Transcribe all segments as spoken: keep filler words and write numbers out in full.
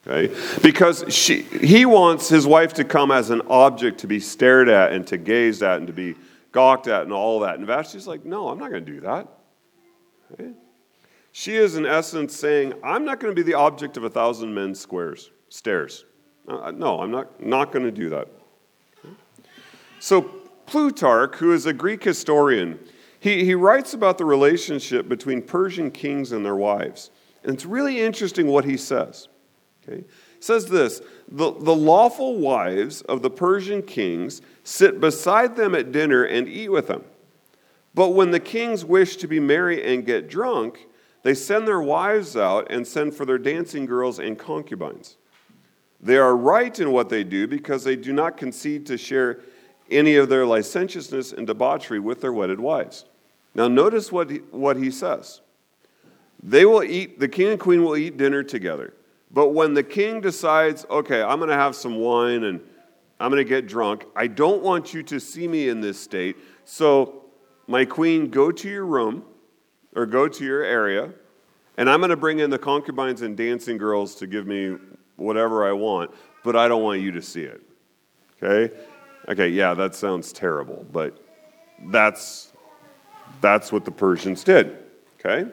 Okay? Because she, he wants his wife to come as an object to be stared at and to gaze at and to be gawked at and all that. And Vashti's like, no, I'm not going to do that. Okay? She is, in essence, saying, I'm not going to be the object of a thousand men's squares, stares. Uh, no, I'm not, not going to do that. Okay? So Plutarch, who is a Greek historian, he, he writes about the relationship between Persian kings and their wives. And it's really interesting what he says. Okay? He says this, the, the lawful wives of the Persian kings sit beside them at dinner and eat with them. But when the kings wish to be merry and get drunk, they send their wives out and send for their dancing girls and concubines. They are right in what they do because they do not concede to share any of their licentiousness and debauchery with their wedded wives. Now notice what he, what he says. They will eat, the king and queen will eat dinner together. But when the king decides, okay, I'm going to have some wine and I'm going to get drunk, I don't want you to see me in this state. So my queen, go to your room or go to your area, and I'm going to bring in the concubines and dancing girls to give me whatever I want, but I don't want you to see it. Okay? Okay, yeah, that sounds terrible, but that's that's what the Persians did. Okay?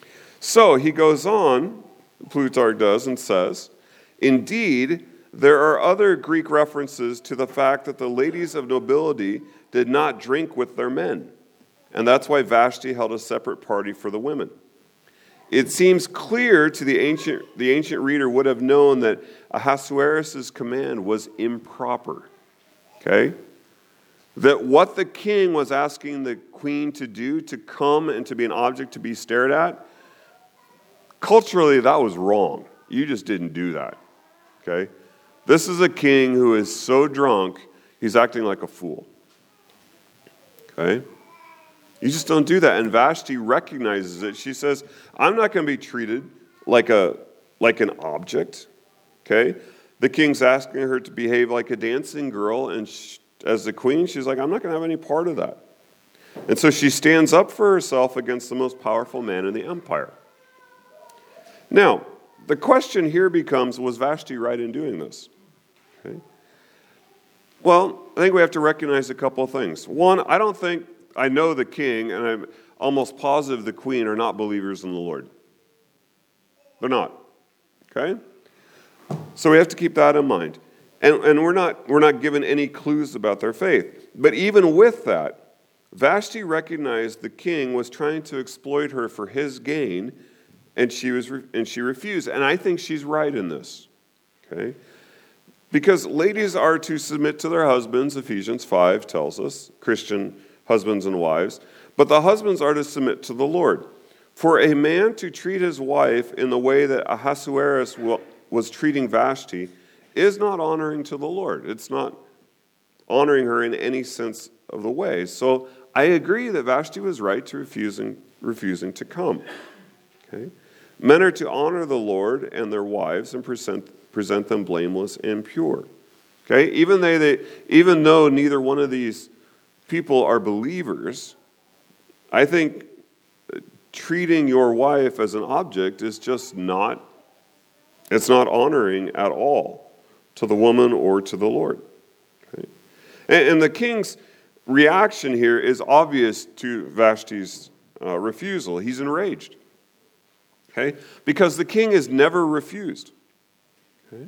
So he goes on, Plutarch does, and says, indeed, there are other Greek references to the fact that the ladies of nobility did not drink with their men. And that's why Vashti held a separate party for the women. It seems clear to the ancient, the ancient reader would have known that Ahasuerus' command was improper. Okay? That what the king was asking the queen to do, to come and to be an object to be stared at, culturally that was wrong. You just didn't do that. Okay? This is a king who is so drunk, he's acting like a fool. Okay? You just don't do that. And Vashti recognizes it. She says, I'm not going to be treated like a like an object. Okay? The king's asking her to behave like a dancing girl, and she, as the queen, she's like, I'm not going to have any part of that. And so she stands up for herself against the most powerful man in the empire. Now, the question here becomes, was Vashti right in doing this? Okay? Well, I think we have to recognize a couple of things. One, I don't think I know the king, and I'm almost positive the queen are not believers in the Lord. They're not. Okay? So we have to keep that in mind. And, and we're not we're not given any clues about their faith. But even with that, Vashti recognized the king was trying to exploit her for his gain, and she was re- and she refused. And I think she's right in this. Okay? Because ladies are to submit to their husbands, Ephesians five tells us, Christian husbands and wives, but the husbands are to submit to the Lord. For a man to treat his wife in the way that Ahasuerus was treating Vashti is not honoring to the Lord. It's not honoring her in any sense of the way. So I agree that Vashti was right to refusing, refusing to come. Okay? Men are to honor the Lord and their wives and present, present them blameless and pure. Okay? Even they, they, even though neither one of these people are believers, I think treating your wife as an object is just not, it's not honoring at all to the woman or to the Lord. Okay? And, and the king's reaction here is obvious to Vashti's uh, refusal. He's enraged. Okay? Because the king is never refused. Okay?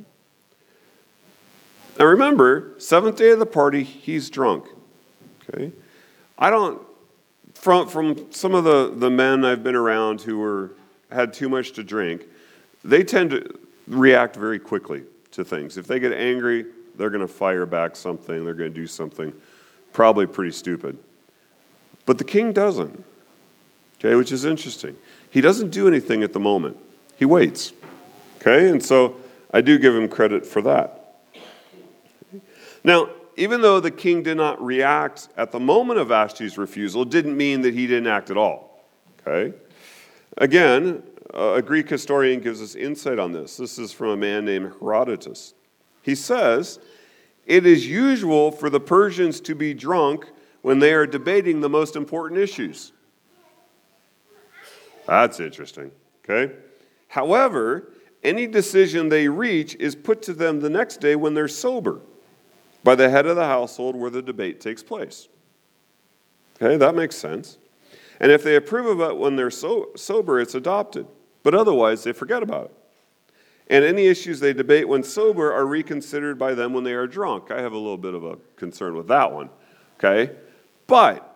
Now remember, seventh day of the party, he's drunk. Okay? I don't, from from some of the, the men I've been around who were had too much to drink, they tend to react very quickly to things. If they get angry, they're going to fire back something, they're going to do something probably pretty stupid. But the king doesn't, okay, which is interesting. He doesn't do anything at the moment. He waits, okay? And so I do give him credit for that. Okay? Now, even though the king did not react at the moment of Vashti's refusal, didn't mean that he didn't act at all, okay? Again, a Greek historian gives us insight on this. This is from a man named Herodotus. He says, it is usual for the Persians to be drunk when they are debating the most important issues. That's interesting, okay? However, Any decision they reach is put to them the next day when they're sober by the head of the household where the debate takes place. Okay, that makes sense. And if they approve of it when they're so, sober, it's adopted. But otherwise, they forget about it. And any issues they debate when sober are reconsidered by them when they are drunk. I have a little bit of a concern with that one. Okay? But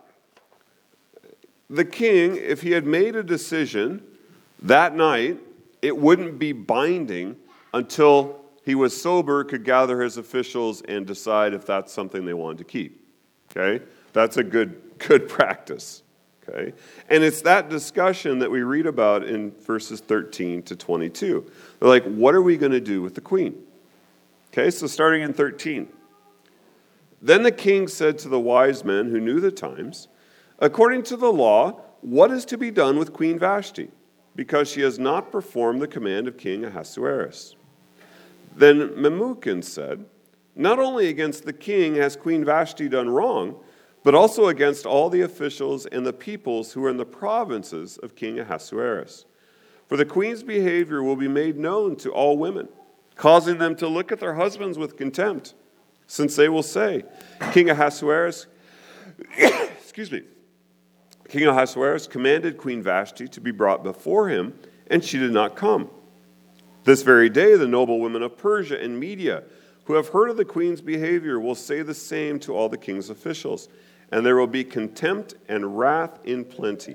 the king, if he had made a decision that night, it wouldn't be binding until he was sober, could gather his officials and decide if that's something they wanted to keep. Okay? That's a good, good practice. Okay? And it's that discussion that we read about in verses thirteen to twenty-two. They're like, what are we going to do with the queen? Okay, so starting in thirteen. Then the king said to the wise men who knew the times, according to the law, what is to be done with Queen Vashti? Because she has not performed the command of King Ahasuerus. Then Memucan said, not only against the king has Queen Vashti done wrong, but also against all the officials and the peoples who are in the provinces of King Ahasuerus. For the queen's behavior will be made known to all women, causing them to look at their husbands with contempt, since they will say, King Ahasuerus, excuse me, King Ahasuerus commanded Queen Vashti to be brought before him, and she did not come. This very day, the noble women of Persia and Media, who have heard of the queen's behavior, will say the same to all the king's officials, and there will be contempt and wrath in plenty.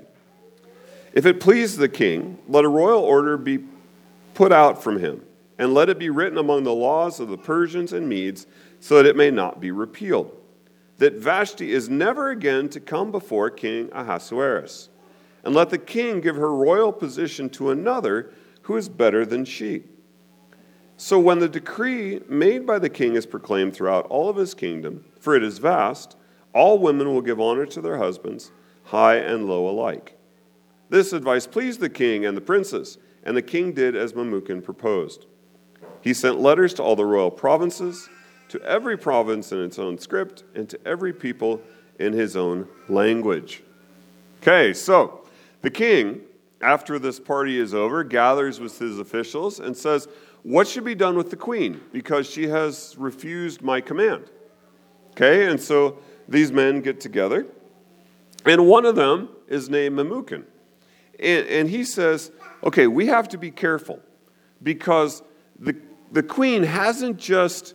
If it please the king, let a royal order be put out from him, and let it be written among the laws of the Persians and Medes, so that it may not be repealed, that Vashti is never again to come before King Ahasuerus. And let the king give her royal position to another who is better than she. So when the decree made by the king is proclaimed throughout all of his kingdom, for it is vast, all women will give honor to their husbands, high and low alike. This advice pleased the king and the princes, and the king did as Memucan proposed. He sent letters to all the royal provinces, to every province in its own script, and to every people in his own language. Okay, so the king, after this party is over, gathers with his officials and says, what should be done with the queen? Because she has refused my command. Okay, and so these men get together, and one of them is named Memucan. And, and he says, okay, we have to be careful, because the, the queen hasn't just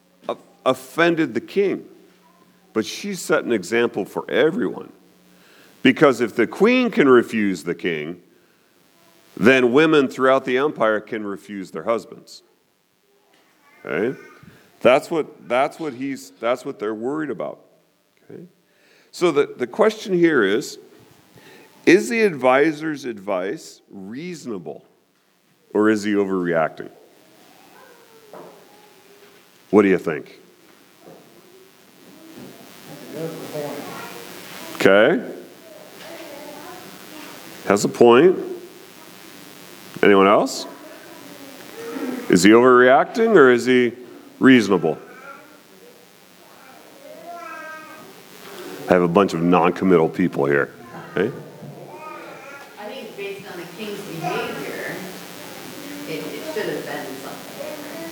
offended the king, but she set an example for everyone. Because if the queen can refuse the king, then women throughout the empire can refuse their husbands. Okay? That's what that's what he's that's what they're worried about. Okay? So the, the question here is, is the advisor's advice reasonable, or is he overreacting? What do you think? Okay. Has a point. Anyone else? Is he overreacting or is he reasonable? I have a bunch of non-committal people here. Okay? I think based on the king's behavior, it, it should have been something.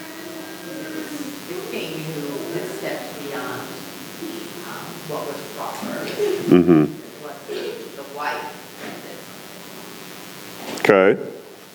The king who had stepped beyond um, what was proper, Mm-hmm. what the, the wife did. Okay.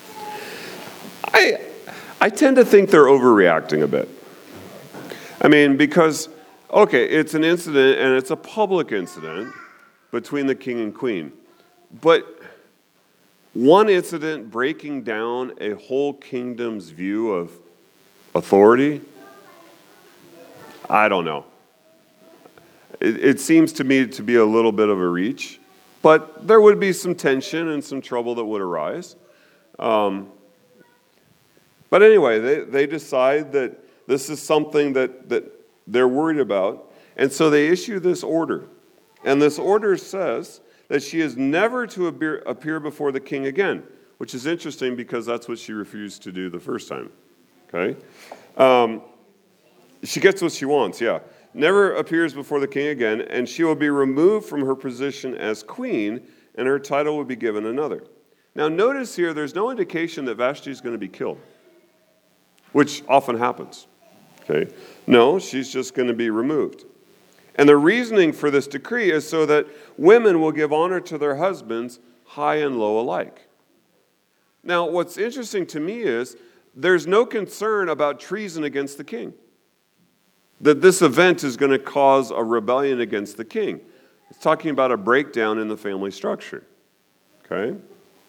I I tend to think they're overreacting a bit. I mean, because, okay, it's an incident, and it's a public incident between the king and queen. But one incident breaking down a whole kingdom's view of authority, I don't know. It, it seems to me to be a little bit of a reach, but there would be some tension and some trouble that would arise. Um, but anyway, they, they decide that this is something that, that they're worried about, and so they issue this order. And this order says that she is never to appear, appear before the king again, which is interesting because that's what she refused to do the first time. Okay? Um, she gets what she wants, yeah. Never appears before the king again, and she will be removed from her position as queen, and her title will be given another. Now notice here, there's no indication that Vashti is going to be killed. which often happens. Okay? No, she's just going to be removed. And the reasoning for this decree is so that women will give honor to their husbands, high and low alike. Now, what's interesting to me is there's no concern about treason against the king, that this event is going to cause a rebellion against the king. It's talking about a breakdown in the family structure. Okay?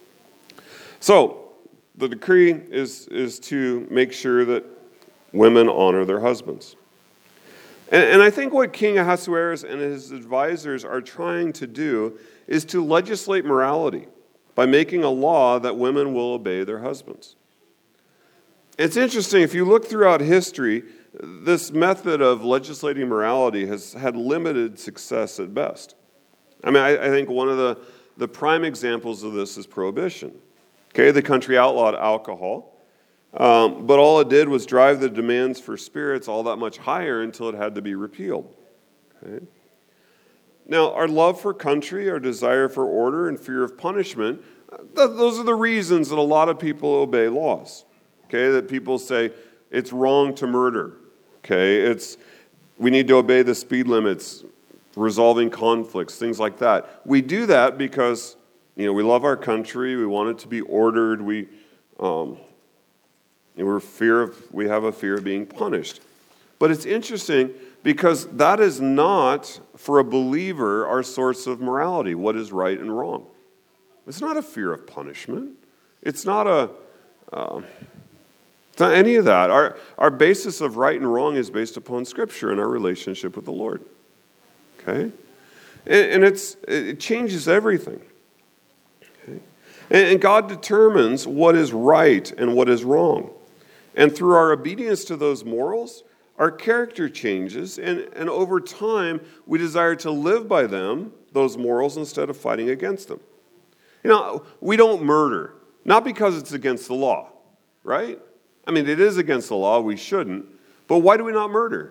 So, the decree is, is to make sure that women honor their husbands. And, and I think what King Ahasuerus and his advisors are trying to do is to legislate morality by making a law that women will obey their husbands. It's interesting, if you look throughout history, this method of legislating morality has had limited success at best. I mean, I, I think one of the, the prime examples of this is prohibition. Okay, the country outlawed alcohol, um, but all it did was drive the demands for spirits all that much higher until it had to be repealed. Okay? Now, our love for country, our desire for order, and fear of punishment, th- those are the reasons that a lot of people obey laws. Okay, that people say it's wrong to murder. Okay, it's we need to obey the speed limits, resolving conflicts, things like that. We do that because you know we love our country. We want it to be ordered. We um, we're fear of we have a fear of being punished. But it's interesting because that is not for a believer our source of morality. What is right and wrong? It's not a fear of punishment. It's not a uh, It's not any of that. Our, our basis of right and wrong is based upon Scripture and our relationship with the Lord. Okay? And, and it's it changes everything. Okay? And, and God determines what is right and what is wrong. And through our obedience to those morals, our character changes, and, and over time, we desire to live by them, those morals, instead of fighting against them. You know, we don't murder, not because it's against the law, right? I mean, it is against the law, we shouldn't. But why do we not murder?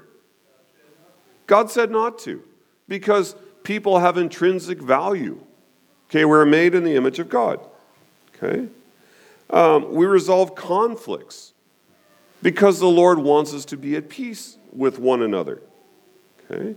God said not to. Because people have intrinsic value. Okay, we're made in the image of God. Okay? Um, we resolve conflicts. Because the Lord wants us to be at peace with one another. Okay?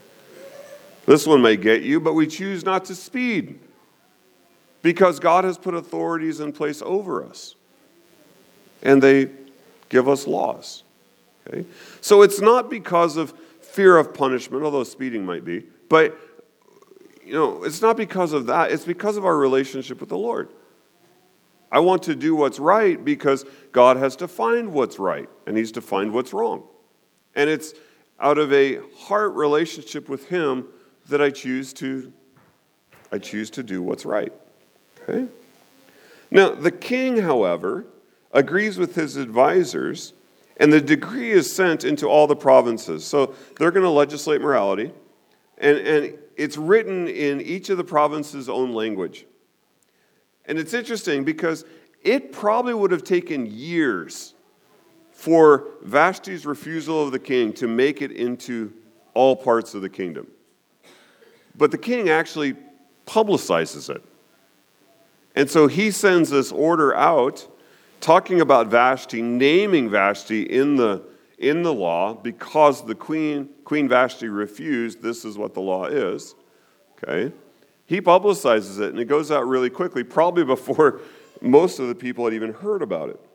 This one may get you, but we choose not to speed. Because God has put authorities in place over us. And they give us laws. Okay? So it's not because of fear of punishment, although speeding might be, but you know, it's not because of that. It's because of our relationship with the Lord. I want to do what's right because God has defined what's right, and He's defined what's wrong. And it's out of a heart relationship with Him that I choose to I choose to do what's right. Okay? Now, the king, however, agrees with his advisors, and the decree is sent into all the provinces. So they're going to legislate morality, and, and it's written in each of the provinces' own language. And it's interesting because it probably would have taken years for Vashti's refusal of the king to make it into all parts of the kingdom. But the king actually publicizes it. And so he sends this order out talking about Vashti, naming Vashti in the, in the law because the queen, Queen Vashti refused, this is what the law is. Okay? He publicizes it, and it goes out really quickly, probably before most of the people had even heard about it.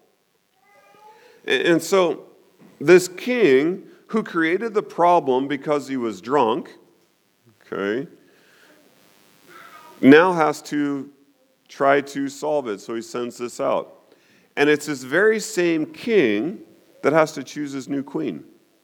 And, and so this king, who created the problem because he was drunk, okay, now has to try to solve it, so he sends this out. And it's this very same king that has to choose his new queen.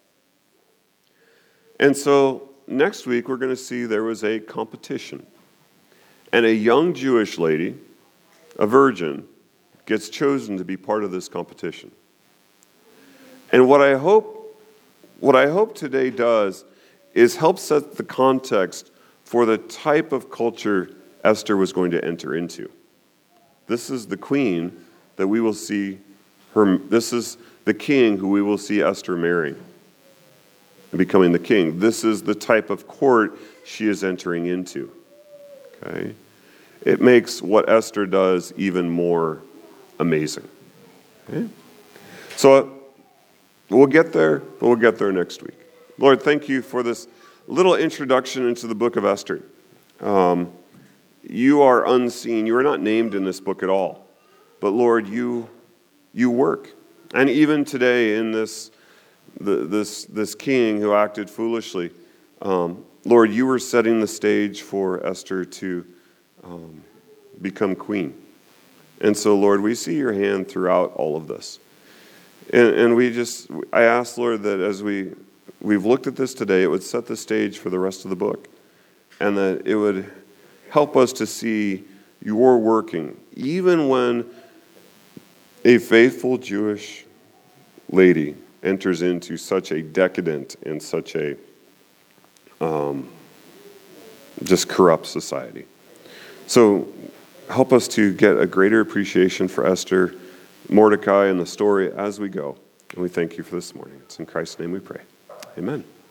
And so next week we're going to see there was a competition. And a young Jewish lady, a virgin, gets chosen to be part of this competition. And what I hope, what I hope today does is help set the context for the type of culture Esther was going to enter into. This is the queen that we will see her, this is the king who we will see Esther marrying and becoming the king. This is the type of court she is entering into. Okay? It makes what Esther does even more amazing. Okay? So We'll get there, but we'll get there next week. Lord, thank you for this little introduction into the book of Esther. Um, you are unseen. You are not named in this book at all. But Lord, you you work. And even today in this the, this this king who acted foolishly, um, Lord, you were setting the stage for Esther to um, become queen. And so, Lord, we see your hand throughout all of this. And, and we just, I ask, Lord, that as we, we've looked at this today, it would set the stage for the rest of the book. And that it would help us to see your working, even when a faithful Jewish lady enters into such a decadent and such a um, just corrupt society. So help us to get a greater appreciation for Esther, Mordecai, and the story as we go. And we thank you for this morning. It's in Christ's name we pray. Amen.